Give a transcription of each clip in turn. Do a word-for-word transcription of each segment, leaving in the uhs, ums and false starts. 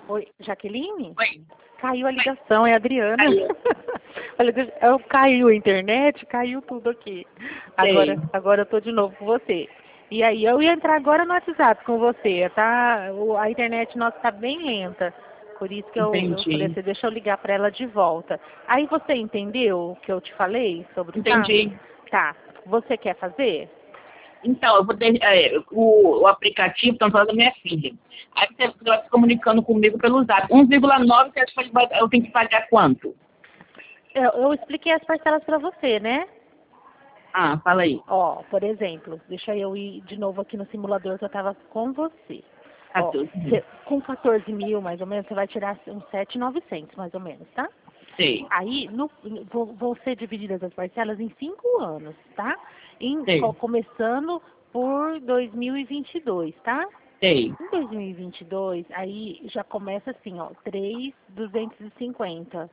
Oi, Jaqueline? Oi. Caiu a ligação, é a Adriana. Caiu. Olha, deixa- eu- caiu a internet, caiu tudo aqui. Agora, Sei. agora eu tô de novo com você. E aí, eu ia entrar agora no WhatsApp com você, tá? O- A internet nossa tá bem lenta. Por isso que eu, eu falei Entendi. assim, deixa eu ligar para ela de volta. Aí você entendeu o que eu te falei sobre o Entendi. saque? Tá. Você quer fazer? Então, eu vou ter, é, o, o aplicativo, estão falando da minha filha. Aí você você vai se comunicando comigo pelo zap. um vírgula nove, você acha que vai- eu tenho que pagar quanto? Eu, eu expliquei as parcelas para você, né? Ah, fala aí. Ó, por exemplo, deixa eu ir de novo aqui no simulador que eu estava com você. Ó, quatorze mil. cê- com quatorze mil, mais ou menos, você vai tirar uns sete mil e novecentos, mais ou menos, tá? Sei, Aí, no, vão vão ser divididas as parcelas em cinco anos, tá? Em, sei, co- começando por dois mil e vinte e dois, tá? sei. Em dois mil e vinte e dois, aí já começa assim, ó, três mil duzentos e cinquenta.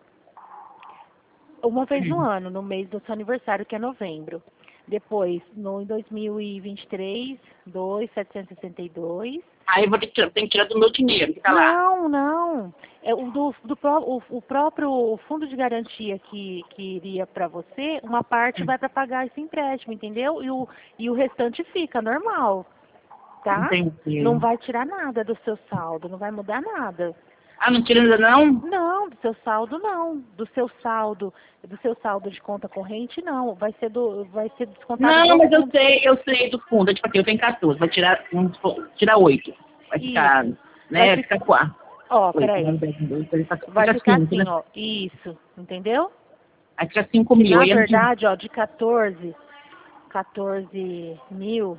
Uma vez no Hum. ano, no mês do seu aniversário, que é novembro. Depois, no, em dois mil e vinte e três, dois mil setecentos e sessenta e dois. Aí eu vou ter que, tirar- tem que tirar do meu dinheiro, que tá lá. Não, não. É o, do, do, pró- o, o próprio fundo de garantia que, que iria para você, uma parte Hum. vai para pagar esse empréstimo, entendeu? E o, e o restante fica normal, tá? Entendi. Não vai tirar nada do seu saldo, não vai mudar nada. Ah, não tira ainda não? Não, do seu saldo não. Do seu saldo, do seu saldo de conta corrente não. Vai ser do, vai ser descontado Não, do mas eu fundo. sei, eu sei do fundo. Tipo aqui, eu tenho quatorze, vai tirar, vamos supor, tirar oito. Vai ficar, Isso. né, Vai vai ficar, ficar quatro. ó, Oito, peraí. nove, dez, doze, treze, quatorze, Vai fica ficar cinco, assim, né? ó. Isso, entendeu? Aí fica cinco Que mil. na Aí ano que verdade, ó, de quatorze, quatorze mil,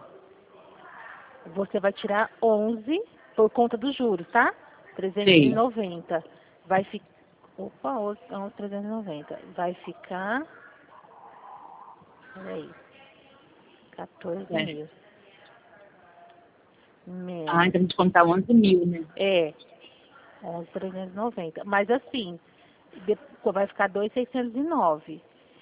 você vai tirar onze por conta dos juros, tá? trezentos e sei. noventa. Vai ficar, opa, onze, trezentos e noventa. Vai ficar, peraí, quatorze É. mil. Ah, Menos. então a gente contar onze mil, né? É, onze mil trezentos e noventa. Mas assim, de- vai ficar dois mil seiscentos e nove.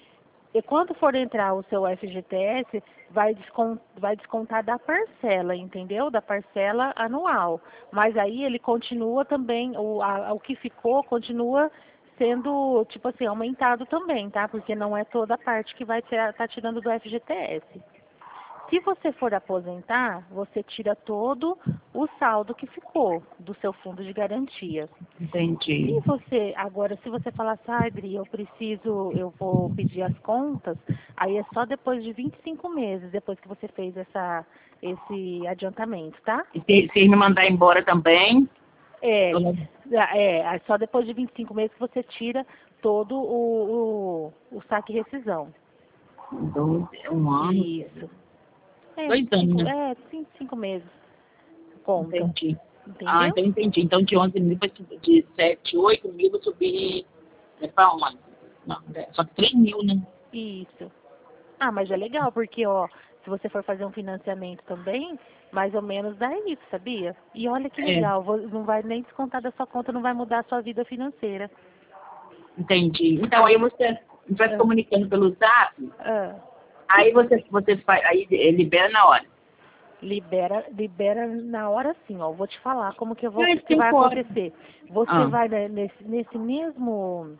E quando for entrar o seu F G T S, vai, descon- vai descontar da parcela, entendeu? Da parcela anual. Mas aí ele continua também, o, a- o que ficou continua sendo, tipo assim, aumentado também, tá? Porque não é toda a parte que vai estar tá tirando do F G T S. Se você for aposentar, você tira todo o saldo que ficou do seu fundo de garantia. Se Entendi. você, agora, se você falar assim, ah, Adri, eu preciso, eu vou pedir as contas, aí é só depois de vinte e cinco meses, depois que você fez essa, esse adiantamento, tá? E se, se ele me mandar embora também, É, eu não- é, é só depois de vinte e cinco meses que você tira todo o, o, o saque rescisão. doze, um ano, Isso. É, dois anos, cinco, né? é, cinco, cinco meses. Conta. Entendi. Ah, Entendeu? então entendi. Então de onze mil, vai subir- de sete, oito mil, vai subir é para onde? Não, é só que três mil, né? Isso. Ah, mas é legal, porque, ó, se você for fazer um financiamento também, mais ou menos dá isso, sabia? E olha que É, legal, vo- não vai nem descontar da sua conta, não vai mudar a sua vida financeira. entendi. Então aí você, a gente vai se Ah, comunicando pelo zap, ah. Se aí você, você faz, aí eh, libera na hora. libera, libera na hora sim, ó. Vou te falar como que, eu vou, Três, que vai cinco horas. acontecer. Você Ah, vai né, nesse, nesse mesmo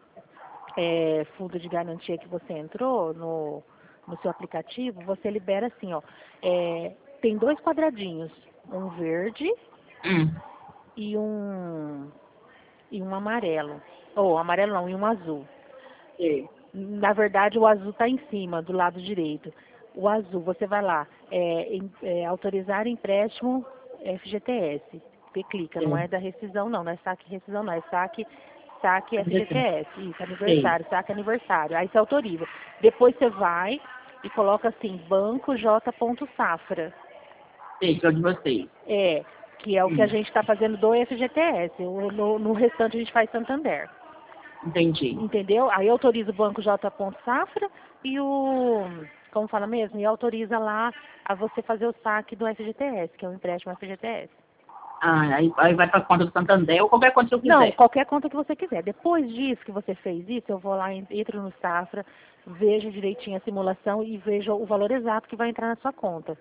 é, fundo de garantia que você entrou no, no seu aplicativo, você libera assim, ó. É, tem dois quadradinhos, um verde hum, e um e um amarelo. Ou amarelo não, e um azul. sei. Na verdade, o azul está em cima, do lado direito. O azul, você vai lá, é, em- é, autorizar empréstimo F G T S. Você clica, não Sei. é da rescisão não, não é saque rescisão não, é saque, saque F G T S. Isso, Sei. aniversário, saque aniversário. Aí você autoriza. Depois você vai e coloca assim, banco J. Safra. Sei, que é o de vocês. É, que é o que a Hum, gente está fazendo do F G T S. O- No, no restante a gente faz Santander. entendi. Entendeu? Aí autoriza o banco J. Safra e o, como fala mesmo, e autoriza lá a você fazer o saque do F G T S, que é o empréstimo F G T S. Ah, aí, aí vai para conta do Santander ou qualquer conta que eu Não, quiser. qualquer conta que você quiser. Depois disso que você fez isso, eu vou lá, en- entro no Safra, vejo direitinho a simulação e vejo o valor exato que vai entrar na sua conta.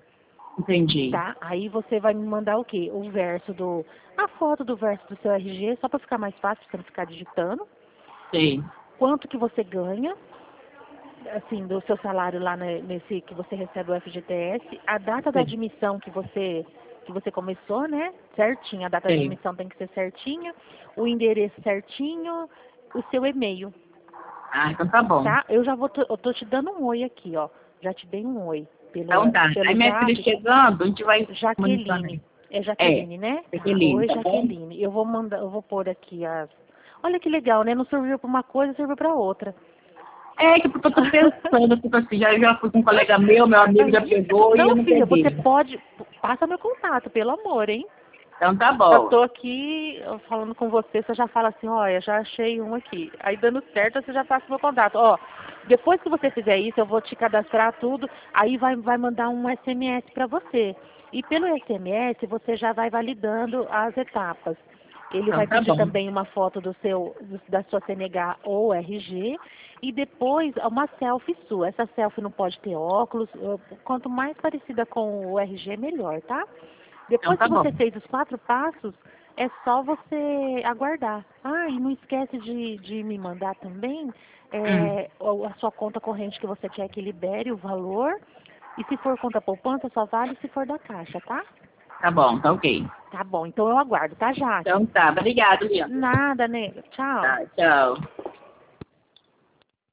Entendi. Tá? Aí você vai me mandar o quê? O verso do... A foto do verso do seu R G, só para ficar mais fácil, pra você não ficar digitando. Sim. Quanto que você ganha, assim, do seu salário lá ne- nesse que você recebe o F G T S. A data da Sim. admissão que você, que você começou, né? Certinha, a data da Sim. admissão tem que ser certinha. O endereço certinho, o seu e-mail, Ah, então tá bom. tá? Eu já vou, to- eu tô te dando um oi aqui, ó. Já te dei um oi. Pelo, Então tá. pelo Aí minha filha zap. chegando, a gente vai comunicando. Jaqueline. É É, Jaqueline, né? Jaqueline, Oi, tá bom? Jaqueline. Eu vou mandar, eu vou pôr aqui as. Olha que legal, né? Não serviu para uma coisa, serviu para outra. É, que eu tô pensando, tipo assim, já, já fui com um colega meu, meu amigo já pegou e eu Não, não filha, você peguei. pode. Passa meu contato, pelo amor, hein? Então tá Eu bom. tô aqui eu falando com você, você já fala assim, olha, já achei um aqui. Aí dando certo, você já passa meu contato. Ó, depois que você fizer isso, eu vou te cadastrar tudo, aí vai, vai mandar um S M S para você. E pelo S M S você já vai validando as etapas. Ele Então vai tá pedir bom. também uma foto do seu, do- da sua C N H ou R G e depois uma selfie sua. Essa selfie não pode ter óculos, eh, quanto mais parecida com o R G, melhor, tá? Então Depois tá que bom. você fez os quatro passos, é só você aguardar. Ah, e não esquece de, de me mandar também Hum, é, o- a sua conta corrente que você quer que libere o valor. E se for conta poupança, só vale se for da Caixa, tá? tá bom, tá ok. Tá bom, então eu aguardo, tá, Jaque? Então tá, obrigado, Liana. Nada, nega. Tchau. Tá, tchau.